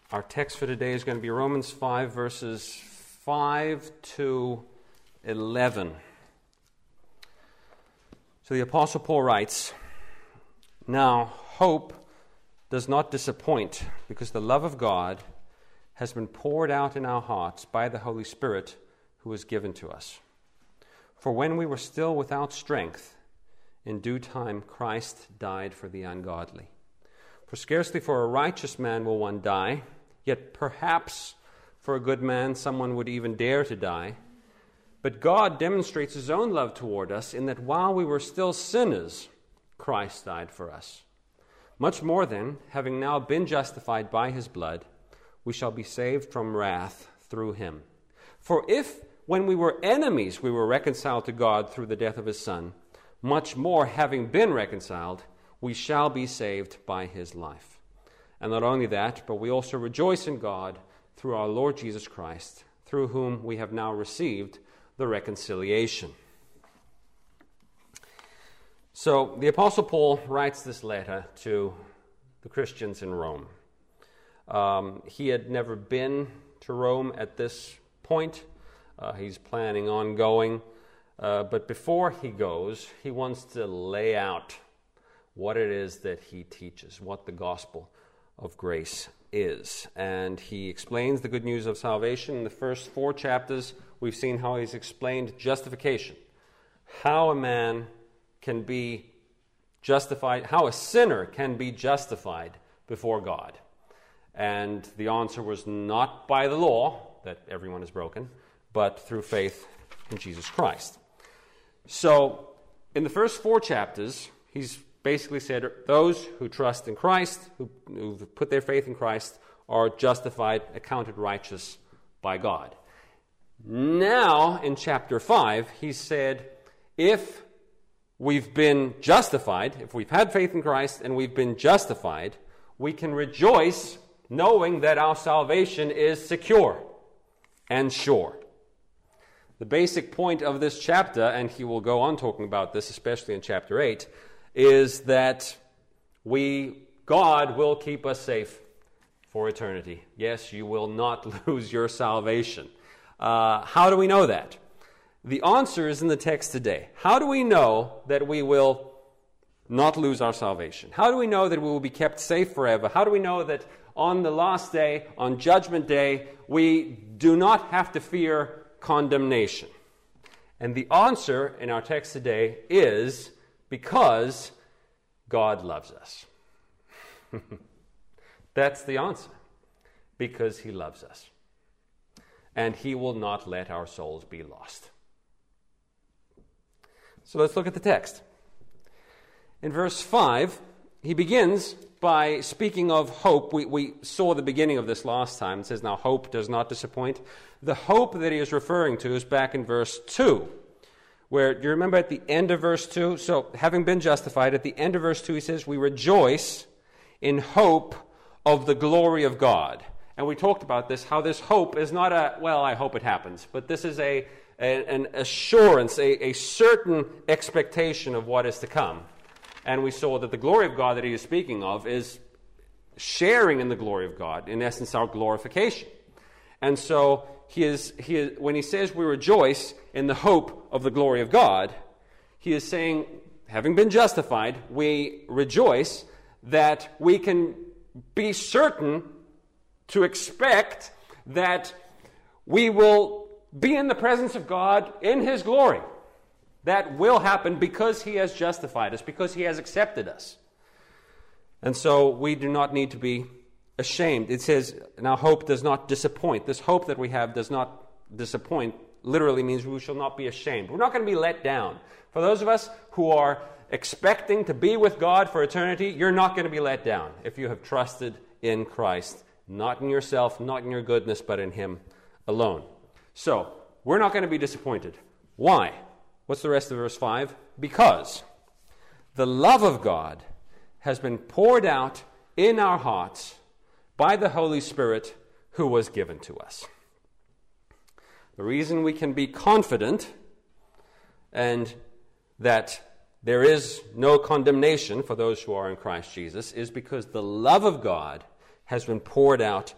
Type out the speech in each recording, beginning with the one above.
Our text for today is going to be Romans 5, verses 5 to 11. So the Apostle Paul writes, "Now hope does not disappoint, because the love of God has been poured out in our hearts by the Holy Spirit who was given to us. For when we were still without strength, in due time Christ died for the ungodly. For scarcely for a righteous man will one die, yet perhaps for a good man someone would even dare to die. But God demonstrates his own love toward us in that while we were still sinners, Christ died for us. Much more then, having now been justified by his blood, we shall be saved from wrath through him. For if, when we were enemies, we were reconciled to God through the death of his Son, much more, having been reconciled, we shall be saved by his life. And not only that, but we also rejoice in God through our Lord Jesus Christ, through whom we have now received the reconciliation." So the Apostle Paul writes this letter to the Christians in Rome. He had never been to Rome at this point. He's planning on going. But before he goes, he wants to lay out what it is that he teaches, what the gospel of grace is. And he explains the good news of salvation. In the first 4 chapters, we've seen how he's explained justification, how a man can be justified, how a sinner can be justified before God. And the answer was not by the law, that everyone is broken, but through faith in Jesus Christ. So, in the first 4 chapters, he's basically said those who trust in Christ, who put their faith in Christ, are justified, accounted righteous by God. Now, in chapter 5, he said, if we've been justified, if we've had faith in Christ and we've been justified, we can rejoice knowing that our salvation is secure and sure. The basic point of this chapter, and he will go on talking about this, especially in chapter 8, is that God will keep us safe for eternity. Yes, you will not lose your salvation. How do we know that? The answer is in the text today. How do we know that we will not lose our salvation? How do we know that we will be kept safe forever? How do we know that on the last day, on Judgment Day, we do not have to fear condemnation? And the answer in our text today is because God loves us. That's the answer. Because he loves us. And he will not let our souls be lost. So let's look at the text. In verse 5, he begins by speaking of hope. We saw the beginning of this last time. It says, "Now hope does not disappoint." The hope that he is referring to is back in verse 2. Where, do you remember at the end of verse 2? So, having been justified, at the end of verse 2 he says, "We rejoice in hope of the glory of God." And we talked about this, how this hope is not I hope it happens. But this is an assurance, a certain expectation of what is to come. And we saw that the glory of God that he is speaking of is sharing in the glory of God, in essence, our glorification. And so, when he says we rejoice in the hope of the glory of God, he is saying, having been justified, we rejoice that we can be certain to expect that we will be in the presence of God in his glory. That will happen because he has justified us, because he has accepted us. And so we do not need to be ashamed. It says, now hope does not disappoint. This hope that we have does not disappoint literally means we shall not be ashamed. We're not going to be let down. For those of us who are expecting to be with God for eternity, you're not going to be let down if you have trusted in Christ, not in yourself, not in your goodness, but in him alone. So, we're not going to be disappointed. Why? What's the rest of verse 5? Because the love of God has been poured out in our hearts by the Holy Spirit who was given to us. The reason we can be confident and that there is no condemnation for those who are in Christ Jesus is because the love of God has been poured out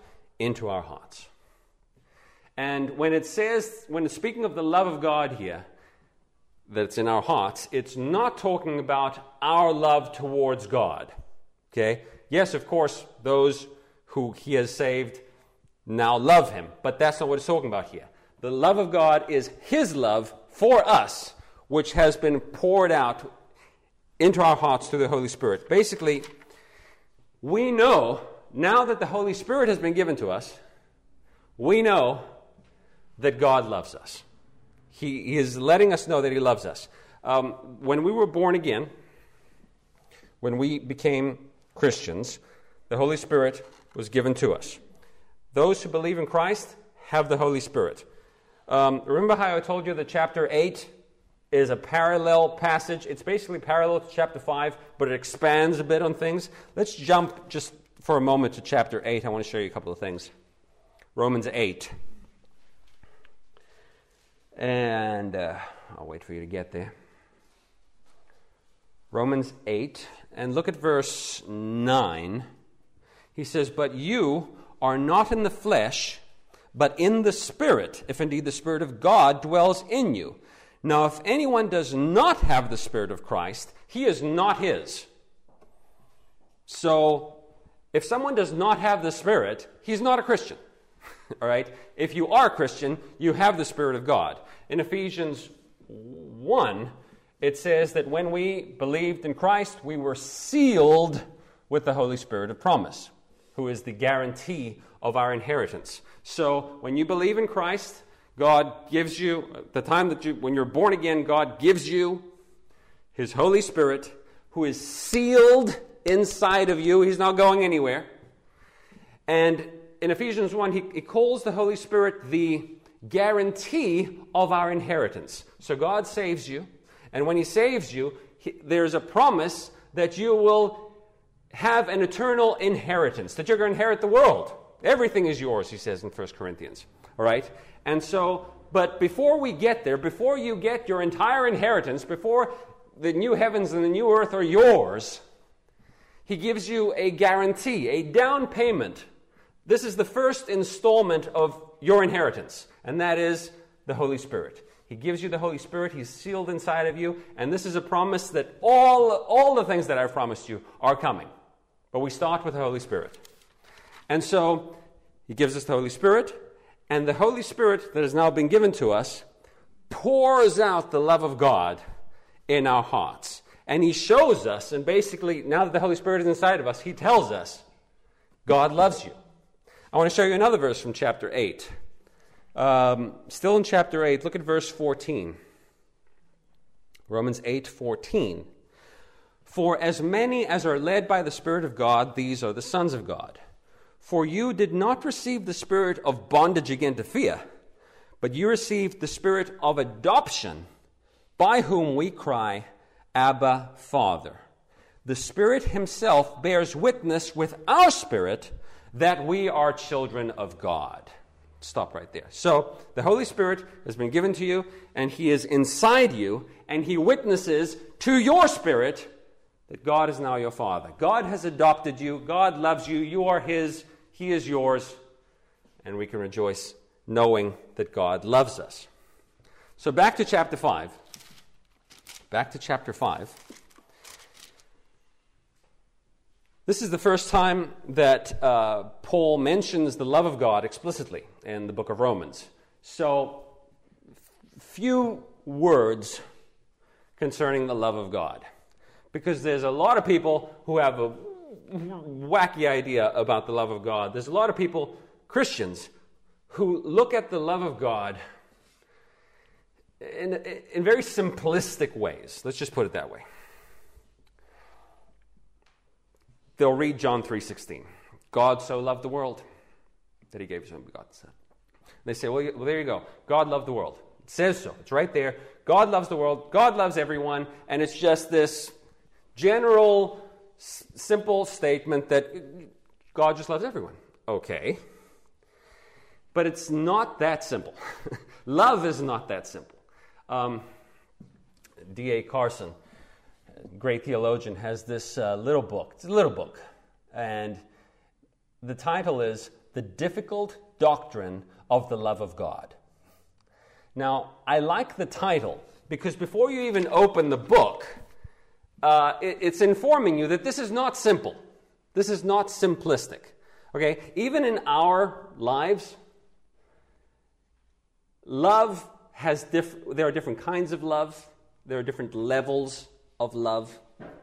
into our hearts. And when it's speaking of the love of God here, that's in our hearts, it's not talking about our love towards God. Okay? Yes, of course, those who he has saved now love him, but that's not what it's talking about here. The love of God is his love for us, which has been poured out into our hearts through the Holy Spirit. Basically, we know, now that the Holy Spirit has been given to us, we know that God loves us. He is letting us know that he loves us. When we were born again, when we became Christians, the Holy Spirit was given to us. Those who believe in Christ have the Holy Spirit. Remember how I told you that chapter 8 is a parallel passage? It's basically parallel to chapter 5, but it expands a bit on things. Let's jump just for a moment to chapter 8. I want to show you a couple of things. Romans 8. And I'll wait for you to get there. Romans 8, and look at verse 9. He says, "But you are not in the flesh, but in the Spirit, if indeed the Spirit of God dwells in you. Now, if anyone does not have the Spirit of Christ, he is not his." So, if someone does not have the Spirit, he's not a Christian. All right? If you are a Christian, you have the Spirit of God. In Ephesians 1, it says that when we believed in Christ, we were sealed with the Holy Spirit of promise, who is the guarantee of our inheritance. So, when you believe in Christ, God gives you, the time when you're born again, God gives you his Holy Spirit, who is sealed inside of you. He's not going anywhere. And in Ephesians 1, he calls the Holy Spirit the guarantee of our inheritance. So God saves you, and when he saves you, there's a promise that you will have an eternal inheritance, that you're going to inherit the world. Everything is yours, he says in 1 Corinthians. All right? And so, but before we get there, before you get your entire inheritance, before the new heavens and the new earth are yours, he gives you a guarantee, a down payment. This is the first installment of your inheritance, and that is the Holy Spirit. He gives you the Holy Spirit. He's sealed inside of you, and this is a promise that all the things that I've promised you are coming. But we start with the Holy Spirit. And so he gives us the Holy Spirit, and the Holy Spirit that has now been given to us pours out the love of God in our hearts. And he shows us, and basically, now that the Holy Spirit is inside of us, he tells us, God loves you. I want to show you another verse from chapter 8. Still in chapter 8, look at verse 14. Romans 8:14. "For as many as are led by the Spirit of God, these are the sons of God. For you did not receive the spirit of bondage again to fear, but you received the spirit of adoption, by whom we cry, Abba, Father. The Spirit himself bears witness with our spirit that we are children of God." Stop right there. So, the Holy Spirit has been given to you, and he is inside you, and he witnesses to your spirit that God is now your Father. God has adopted you. God loves you. You are his. He is yours. And we can rejoice knowing that God loves us. So, back to chapter 5. Back to chapter 5. This is the first time that Paul mentions the love of God explicitly in the book of Romans. So, few words concerning the love of God. Because there's a lot of people who have a wacky idea about the love of God. There's a lot of people, Christians, who look at the love of God in very simplistic ways. Let's just put it that way. They'll read John 3:16. God so loved the world that he gave his only begotten Son. They say, well, there you go. God loved the world. It says so. It's right there. God loves the world. God loves everyone. And it's just this general, simple statement that God just loves everyone. Okay. But it's not that simple. Love is not that simple. D.A. Carson, great theologian, has this little book. It's a little book. And the title is the difficult doctrine of the love of God. Now, I like the title because before you even open the book, it's informing you that this is not simple. This is not simplistic. Okay? Even in our lives, love has there are different kinds of love. There are different levels of love.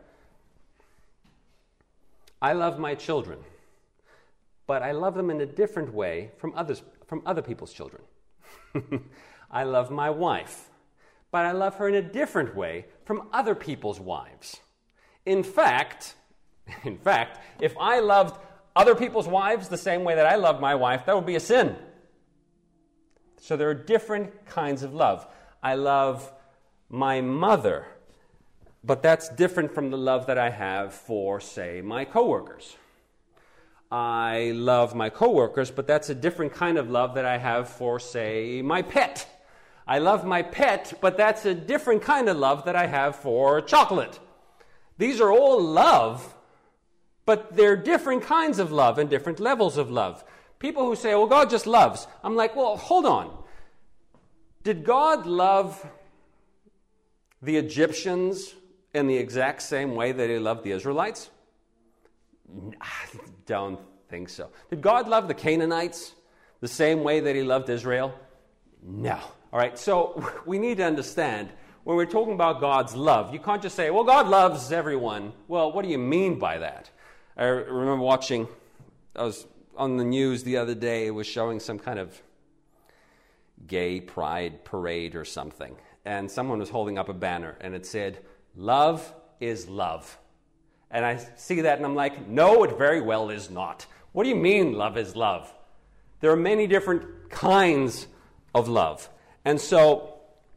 I love my children, but I love them in a different way from other people's children. I love my wife, but I love her in a different way from other people's wives. In fact, if I loved other people's wives the same way that I love my wife, that would be a sin. So there are different kinds of love. I love my mother, but that's different from the love that I have for, say, my coworkers. I love my coworkers, but that's a different kind of love that I have for, say, my pet. I love my pet, but that's a different kind of love that I have for chocolate. These are all love, but they're different kinds of love and different levels of love. People who say, well, God just loves. I'm like, well, hold on. Did God love the Egyptians in the exact same way that he loved the Israelites? I don't think so. Did God love the Canaanites the same way that he loved Israel? No. All right, so we need to understand, when we're talking about God's love, you can't just say, well, God loves everyone. Well, what do you mean by that? I remember I was on the news the other day, it was showing some kind of gay pride parade or something. And someone was holding up a banner, and it said, love is love. And I see that, and I'm like, no, it very well is not. What do you mean love is love? There are many different kinds of love. And so,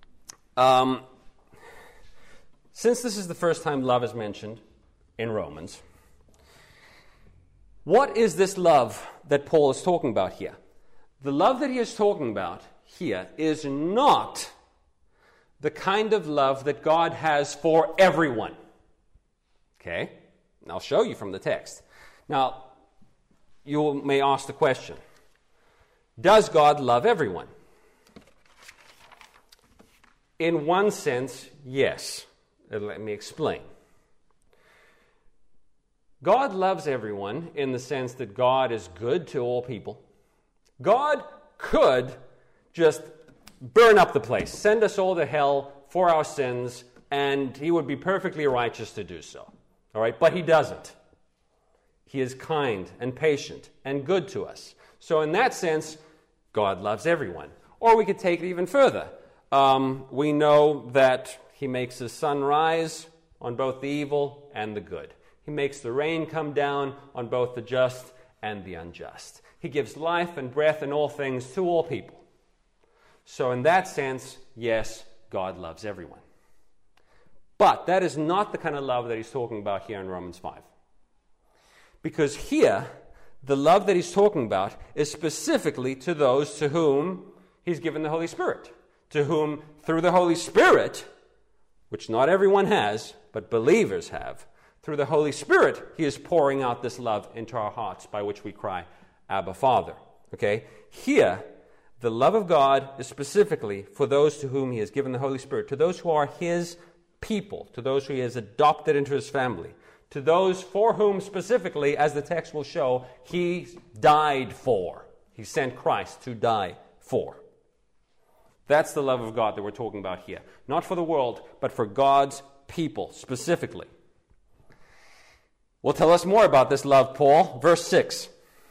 since this is the first time love is mentioned in Romans, what is this love that Paul is talking about here? The love that he is talking about here is not the kind of love that God has for everyone. Okay? And I'll show you from the text. Now, you may ask the question, does God love everyone? In one sense, yes. Let me explain. God loves everyone in the sense that God is good to all people. God could just burn up the place, send us all to hell for our sins, and he would be perfectly righteous to do so. All right, but he doesn't. He is kind and patient and good to us. So in that sense, God loves everyone. Or we could take it even further. We know that he makes his sun rise on both the evil and the good. He makes the rain come down on both the just and the unjust. He gives life and breath and all things to all people. So in that sense, yes, God loves everyone. But that is not the kind of love that he's talking about here in Romans 5. Because here, the love that he's talking about is specifically to those to whom he's given the Holy Spirit. To whom, through the Holy Spirit, which not everyone has, but believers have, through the Holy Spirit, he is pouring out this love into our hearts by which we cry, Abba, Father. Okay? Here, the love of God is specifically for those to whom he has given the Holy Spirit, to those who are his people, to those who he has adopted into his family, to those for whom specifically, as the text will show, he died for. He sent Christ to die for. That's the love of God that we're talking about here. Not for the world, but for God's people specifically. Well, tell us more about this love, Paul. Verse 6.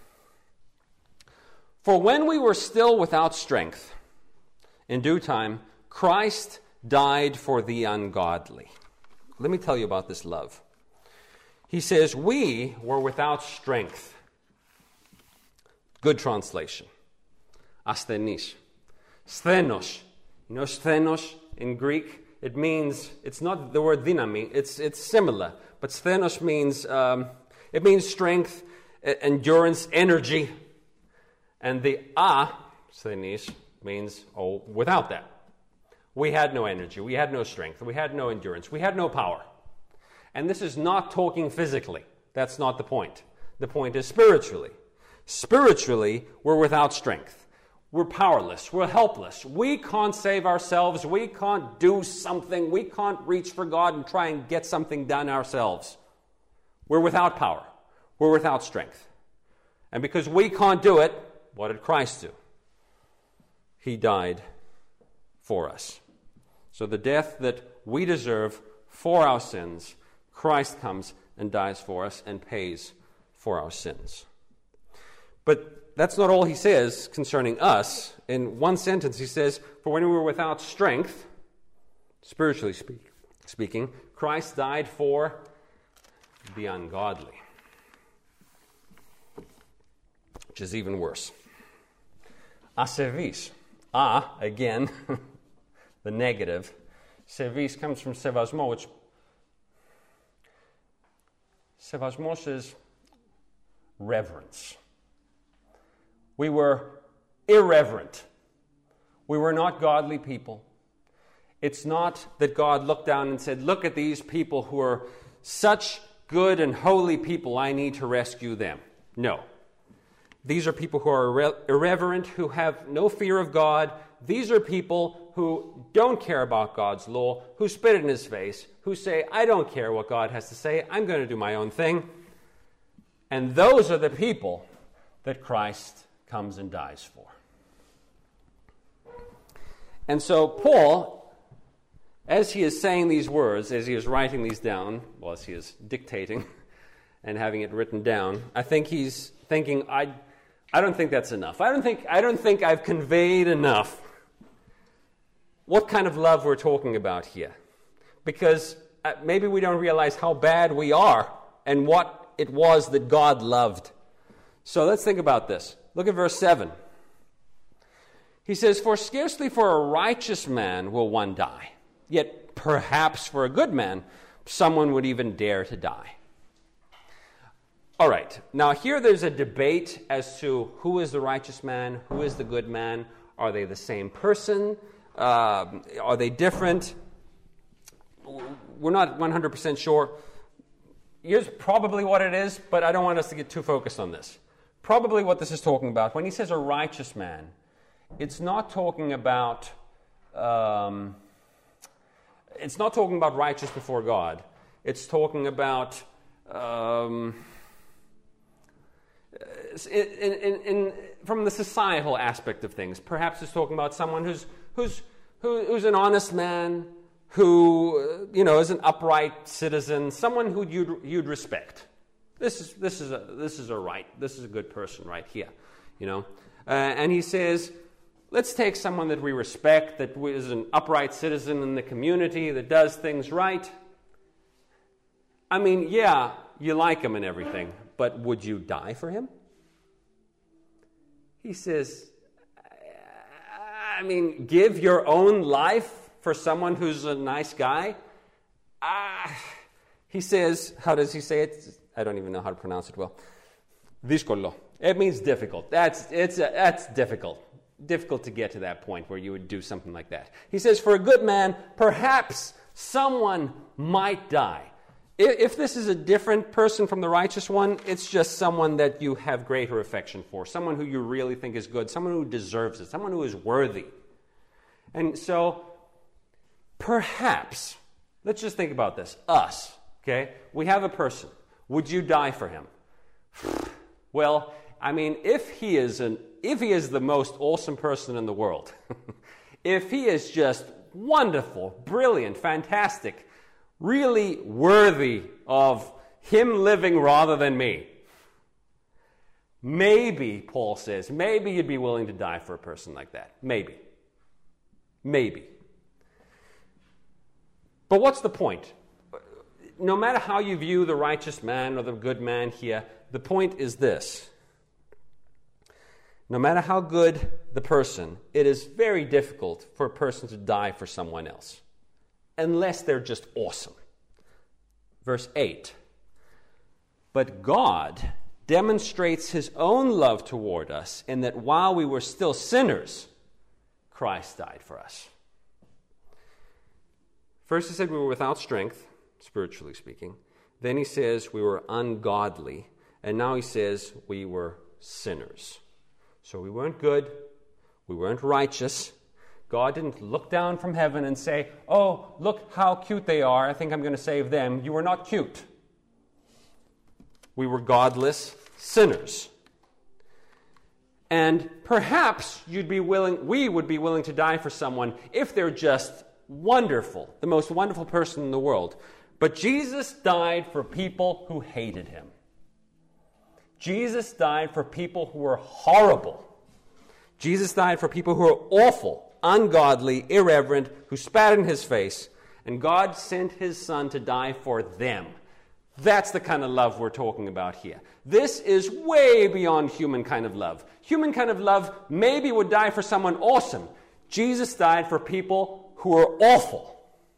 For when we were still without strength, in due time, Christ died for the ungodly. Let me tell you about this love. He says, we were without strength. Good translation. Asthenis. Sthenos. You know sthenos in Greek? It means, it's not the word dynami, it's similar. But sthenos means, it means strength, endurance, energy. And the sthenis means, without that. We had no energy, we had no strength, we had no endurance, we had no power. And this is not talking physically. That's not the point. The point is spiritually. Spiritually, we're without strength. We're powerless. We're helpless. We can't save ourselves. We can't do something. We can't reach for God and try and get something done ourselves. We're without power. We're without strength. And because we can't do it, what did Christ do? He died for us. So the death that we deserve for our sins, Christ comes and dies for us and pays for our sins. But that's not all he says concerning us. In one sentence he says, for when we were without strength, spiritually speaking, Christ died for the ungodly. Which is even worse. Aservis. Again, the negative. Servis comes from sevasmo, which sevasmos is reverence. We were irreverent. We were not godly people. It's not that God looked down and said, look at these people who are such good and holy people, I need to rescue them. No. These are people who are irreverent, who have no fear of God. These are people who don't care about God's law, who spit in his face, who say, I don't care what God has to say, I'm going to do my own thing. And those are the people that Christ comes and dies for. And so Paul, as he is saying these words, as he is writing these down, well, as he is dictating and having it written down, I think he's thinking, I don't think that's enough. I don't think I've conveyed enough what kind of love we're talking about here. Because maybe we don't realize how bad we are and what it was that God loved. So let's think about this. Look at verse 7. He says, for scarcely for a righteous man will one die, yet perhaps for a good man someone would even dare to die. All right, now here there's a debate as to who is the righteous man, who is the good man. Are they the same person? Are they different? We're not 100% sure. Here's probably what it is, but I don't want us to get too focused on this. Probably what this is talking about, when he says a righteous man, it's not talking about righteous before God. It's talking about from the societal aspect of things. Perhaps it's talking about someone who's an honest man, who is an upright citizen, someone who you'd respect. This is a good person right here, And he says, let's take someone that we respect, that is an upright citizen in the community, that does things right. I mean, yeah, you like him and everything, but would you die for him? He says, give your own life for someone who's a nice guy? He says, how does he say it? I don't even know how to pronounce it well. Δύσκολο. It means difficult. That's difficult. Difficult to get to that point where you would do something like that. He says, for a good man, perhaps someone might die. If this is a different person from the righteous one, it's just someone that you have greater affection for, someone who you really think is good, someone who deserves it, someone who is worthy. And so, perhaps, let's just think about this. Us, okay? We have a person. Would you die for him? Well, if he is the most awesome person in the world, if he is just wonderful, brilliant, fantastic, really worthy of him living rather than me, maybe, Paul says, maybe you'd be willing to die for a person like that. Maybe. But what's the point? No matter how you view the righteous man or the good man here, the point is this. No matter how good the person, it is very difficult for a person to die for someone else, unless they're just awesome. Verse 8. But God demonstrates his own love toward us in that while we were still sinners, Christ died for us. First he said we were without strength, spiritually speaking. Then he says we were ungodly. And now he says we were sinners. So we weren't good. We weren't righteous. God didn't look down from heaven and say, oh, look how cute they are. I think I'm going to save them. You were not cute. We were godless sinners. And perhaps we would be willing to die for someone if they're just wonderful, the most wonderful person in the world. But Jesus died for people who hated him. Jesus died for people who were horrible. Jesus died for people who were awful, ungodly, irreverent, who spat in his face. And God sent his Son to die for them. That's the kind of love we're talking about here. This is way beyond human kind of love. Human kind of love maybe would die for someone awesome. Jesus died for people who are awful.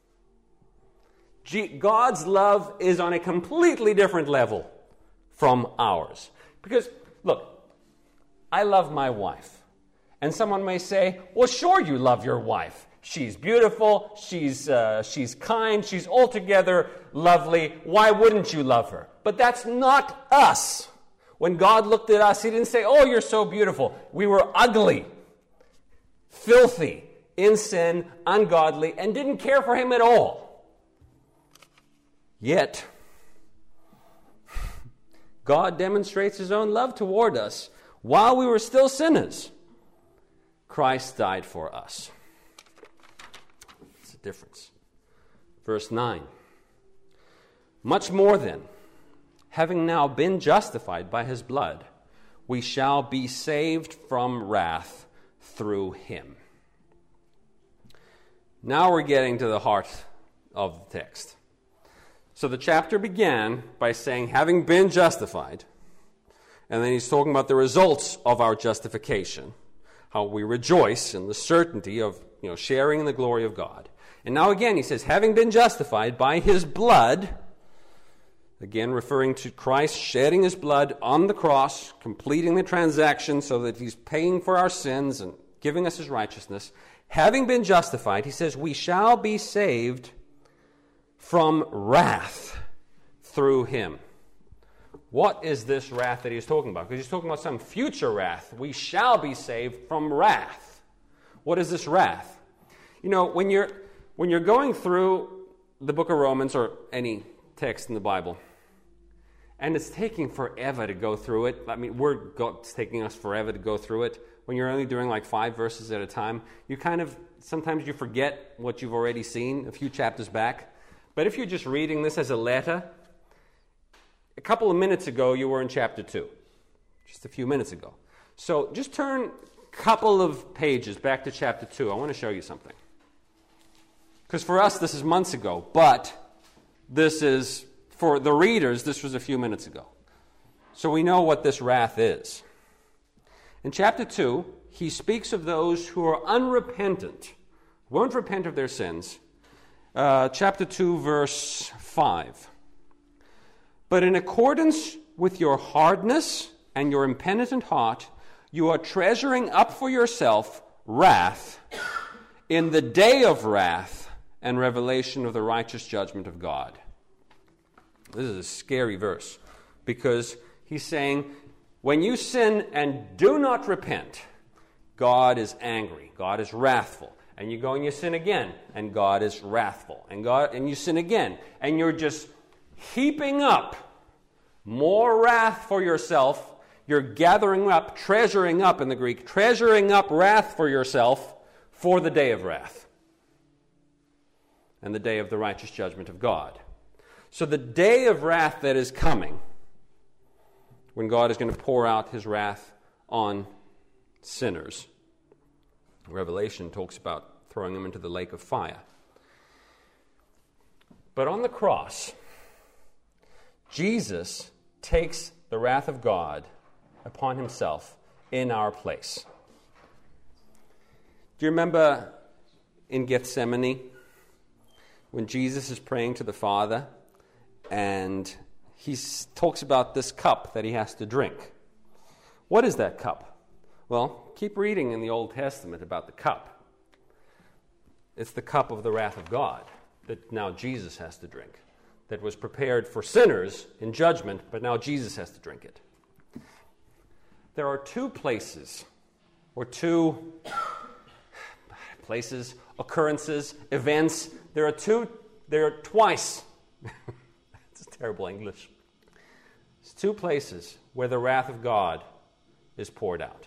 God's love is on a completely different level from ours. Because, look, I love my wife. And someone may say, well, sure you love your wife. She's beautiful, she's kind, she's altogether lovely. Why wouldn't you love her? But that's not us. When God looked at us, he didn't say, oh, you're so beautiful. We were ugly, filthy, in sin, ungodly, and didn't care for him at all. Yet, God demonstrates his own love toward us. While we were still sinners, Christ died for us. It's the difference. Verse 9. Much more then, having now been justified by his blood, we shall be saved from wrath through him. Now we're getting to the heart of the text. So the chapter began by saying, having been justified, and then he's talking about the results of our justification, how we rejoice in the certainty of sharing in the glory of God. And now again he says, having been justified by his blood, again referring to Christ shedding his blood on the cross, completing the transaction so that he's paying for our sins and giving us his righteousness. Having been justified, he says, we shall be saved from wrath through him. What is this wrath that he's talking about? Because he's talking about some future wrath. We shall be saved from wrath. What is this wrath? When you're going through the book of Romans or any text in the Bible, and it's taking forever to go through it. I mean, it's taking us forever to go through it. When you're only doing like 5 verses at a time, sometimes you forget what you've already seen a few chapters back. But if you're just reading this as a letter, a couple of minutes ago you were in chapter 2, just a few minutes ago. So just turn a couple of pages back to chapter 2. I want to show you something. Because for us this is months ago, but this is, for the readers, this was a few minutes ago. So we know what this wrath is. In chapter 2, he speaks of those who are unrepentant, won't repent of their sins. Chapter 2, verse 5. But in accordance with your hardness and your impenitent heart, you are treasuring up for yourself wrath in the day of wrath and revelation of the righteous judgment of God. This is a scary verse because he's saying, when you sin and do not repent, God is angry, God is wrathful. And you go and you sin again, and God is wrathful. And you sin again, and you're just heaping up more wrath for yourself. You're gathering up, treasuring up in the Greek, treasuring up wrath for yourself for the day of wrath and the day of the righteous judgment of God. So the day of wrath that is coming, when God is going to pour out his wrath on sinners, Revelation talks about throwing them into the lake of fire. But on the cross, Jesus takes the wrath of God upon himself in our place. Do you remember in Gethsemane when Jesus is praying to the Father and he talks about this cup that he has to drink? What is that cup? Well, keep reading in the Old Testament about the cup. It's the cup of the wrath of God that now Jesus has to drink, that was prepared for sinners in judgment, but now Jesus has to drink it. there are two places, occurrences, events. There are twice. It's terrible English. There's two places where the wrath of God is poured out.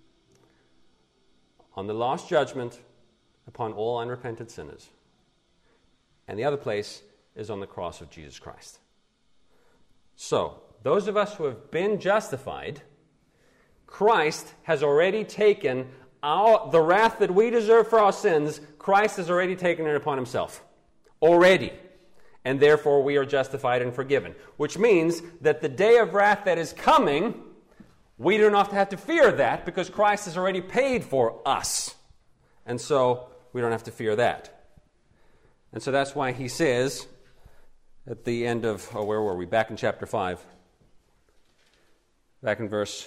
On the last judgment upon all unrepentant sinners. And the other place is on the cross of Jesus Christ. So, those of us who have been justified, Christ has already taken the wrath that we deserve for our sins. Christ has already taken it upon himself. Already. And therefore we are justified and forgiven. Which means that the day of wrath that is coming, we do not have to fear that because Christ has already paid for us. And so we don't have to fear that. And so that's why he says at the end of, where were we? Back in chapter 5. Back in verse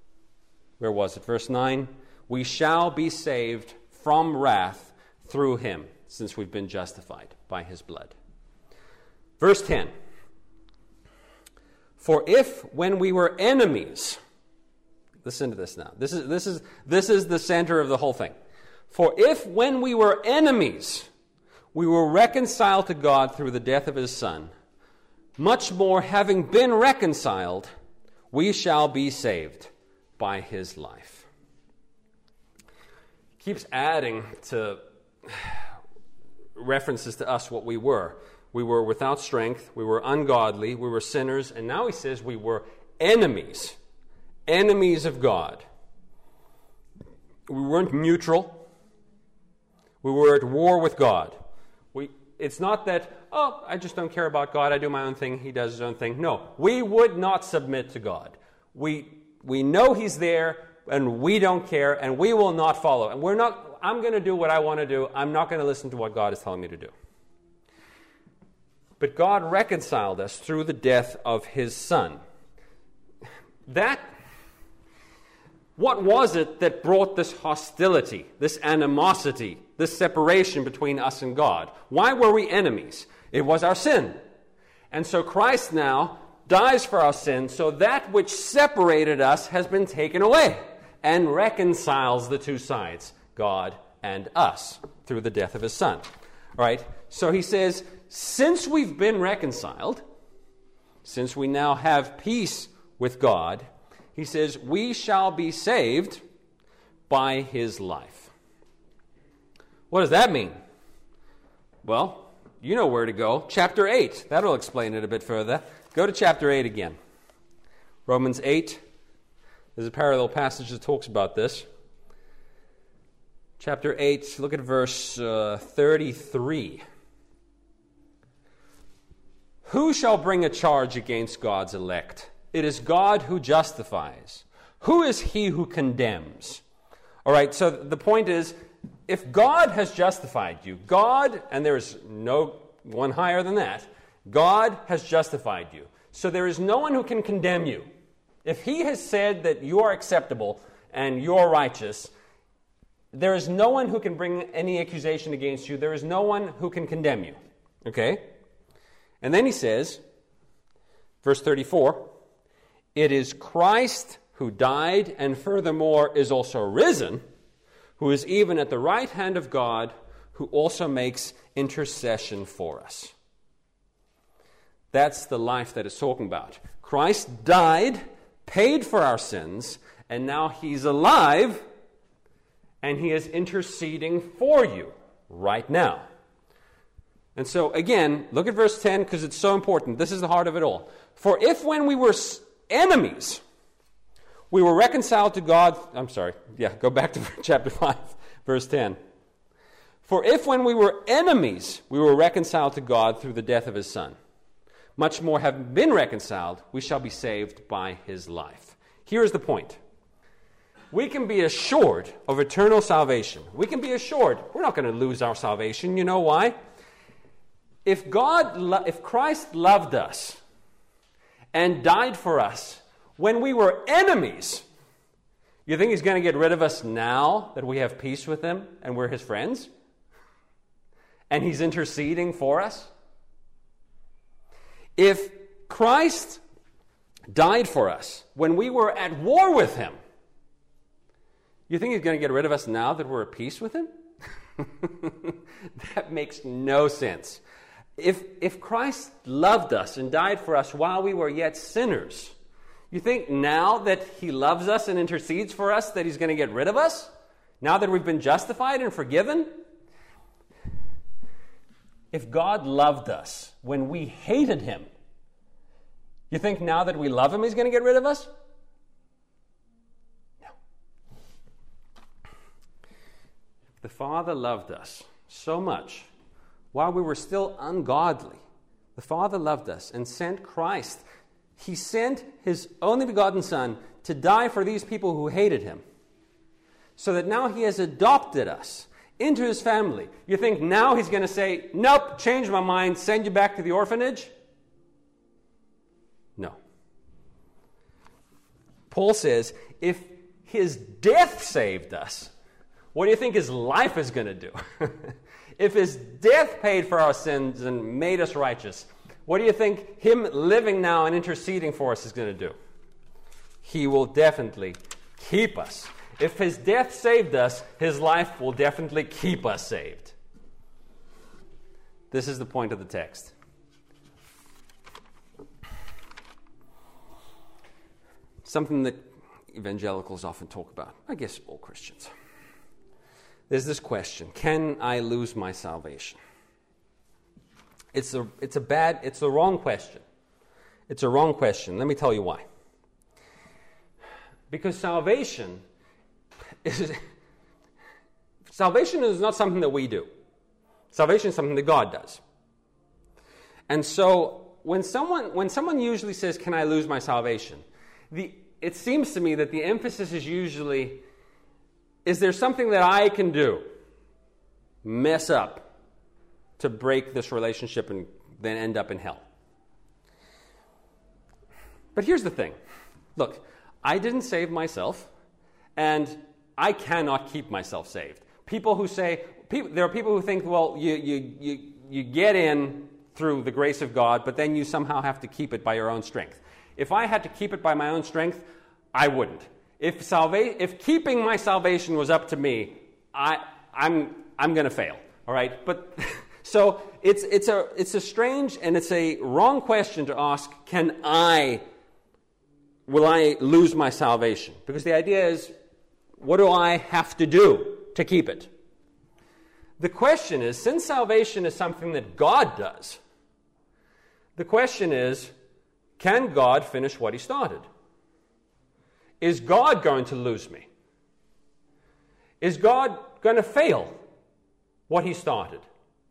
9. We shall be saved from wrath through him, since we've been justified by his blood. Verse 10. For if when we were enemies, listen to this now. This is the center of the whole thing. For if when we were enemies, we were reconciled to God through the death of his Son, much more having been reconciled, we shall be saved by his life. Keeps adding to references to us what we were. We were without strength, we were ungodly, we were sinners, and now he says we were enemies of God. We weren't neutral. We were at war with God. It's not that, I just don't care about God, I do my own thing, he does his own thing. No, we would not submit to God. We know he's there, and we don't care, and we will not follow. And I'm going to do what I want to do. I'm not going to listen to what God is telling me to do. But God reconciled us through the death of his Son. What was it that brought this hostility, this animosity, this separation between us and God? Why were we enemies? It was our sin. And so Christ now dies for our sin, so that which separated us has been taken away and reconciles the two sides, God and us, through the death of his Son. All right? So he says, since we've been reconciled, since we now have peace with God, he says, we shall be saved by his life. What does that mean? Well, you know where to go. Chapter 8. That'll explain it a bit further. Go to chapter 8 again. Romans 8. There's a parallel passage that talks about this. Chapter 8, look at verse 33. Who shall bring a charge against God's elect? It is God who justifies. Who is he who condemns? All right, so the point is, if God has justified you, God, and there is no one higher than that, God has justified you. So there is no one who can condemn you. If he has said that you are acceptable and you are righteous, there is no one who can bring any accusation against you. There is no one who can condemn you. Okay? And then he says, verse 34, it is Christ who died and furthermore is also risen, who is even at the right hand of God, who also makes intercession for us. That's the life that it's talking about. Christ died, paid for our sins, and now he's alive, and he is interceding for you right now. And so, again, look at verse 10 because it's so important. This is the heart of it all. For if when we were enemies, we were reconciled to God... go back to chapter 5, verse 10. For if when we were enemies, we were reconciled to God through the death of his Son, much more having been reconciled, we shall be saved by his life. Here's the point. We can be assured of eternal salvation. We can be assured we're not going to lose our salvation. You know why? If Christ loved us and died for us when we were enemies, you think he's going to get rid of us now that we have peace with him and we're his friends? And he's interceding for us? If Christ died for us when we were at war with him. You think he's going to get rid of us now that we're at peace with him? That makes no sense. If Christ loved us and died for us while we were yet sinners, you think now that he loves us and intercedes for us that he's going to get rid of us? Now that we've been justified and forgiven? If God loved us when we hated him, you think now that we love him he's going to get rid of us? No. The Father loved us so much while we were still ungodly. The Father loved us and sent Christ. He sent his only begotten Son to die for these people who hated him, so that now he has adopted us into his family. You think now he's going to say, nope, change my mind, send you back to the orphanage? No. Paul says, if his death saved us, what do you think his life is going to do? If his death paid for our sins and made us righteous, what do you think him living now and interceding for us is going to do? He will definitely keep us. If his death saved us, his life will definitely keep us saved. This is the point of the text. Something that evangelicals often talk about, I guess all Christians. There's this question, can I lose my salvation? It's the wrong question. It's a wrong question. Let me tell you why. Because salvation is not something that we do. Salvation is something that God does. And so when someone usually says, can I lose my salvation? It seems to me that the emphasis is usually, is there something that I can do, mess up, to break this relationship and then end up in hell? But here's the thing. Look, I didn't save myself, and I cannot keep myself saved. There are people who think, well, you get in through the grace of God, but then you somehow have to keep it by your own strength. If I had to keep it by my own strength, I wouldn't. If keeping my salvation was up to me, I'm going to fail. All right, but so it's a strange and it's a wrong question to ask. Will I lose my salvation? Because the idea is, what do I have to do to keep it? The question is, since salvation is something that God does, the question is, can God finish what he started? Is God going to lose me? Is God going to fail what he started?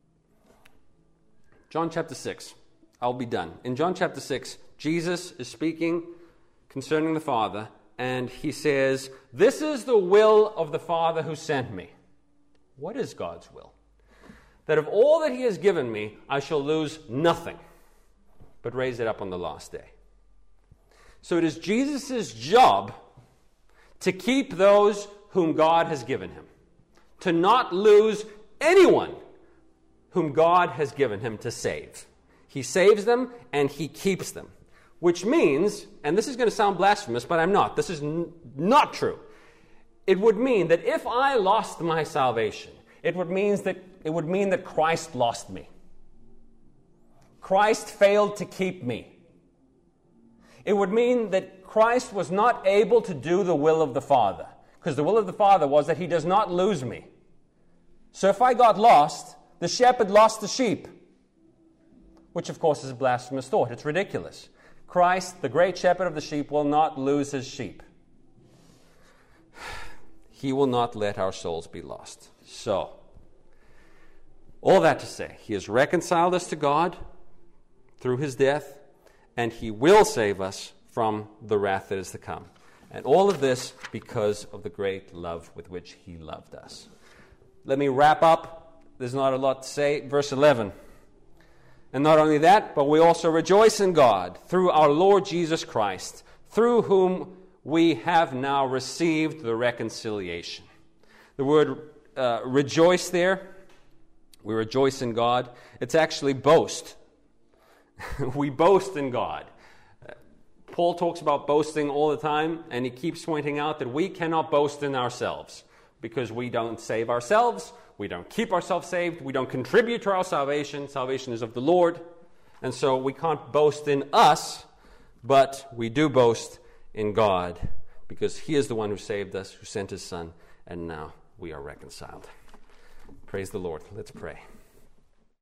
John chapter 6. I'll be done. In John chapter 6, Jesus is speaking concerning the Father, and he says, this is the will of the Father who sent me. What is God's will? That of all that he has given me, I shall lose nothing, but raise it up on the last day. So it is Jesus' job to keep those whom God has given him, to not lose anyone whom God has given him to save. He saves them and he keeps them, which means, and this is going to sound blasphemous, but I'm not. This is not true. It would mean that if I lost my salvation, it would mean that Christ lost me. Christ failed to keep me. It would mean that Christ was not able to do the will of the Father, because the will of the Father was that he does not lose me. So if I got lost, the shepherd lost the sheep, which of course is a blasphemous thought. It's ridiculous. Christ, the great shepherd of the sheep, will not lose his sheep. He will not let our souls be lost. So, all that to say, he has reconciled us to God through his death, and he will save us from the wrath that is to come. And all of this because of the great love with which he loved us. Let me wrap up. There's not a lot to say. Verse 11. And not only that, but we also rejoice in God through our Lord Jesus Christ, through whom we have now received the reconciliation. The word rejoice there, we rejoice in God. It's actually boast. We boast in God. Paul talks about boasting all the time, and he keeps pointing out that we cannot boast in ourselves because we don't save ourselves, we don't keep ourselves saved, we don't contribute to our salvation. Salvation is of the Lord, and so we can't boast in us, but we do boast in God because he is the one who saved us, who sent his Son, and now we are reconciled. Praise the Lord. Let's pray.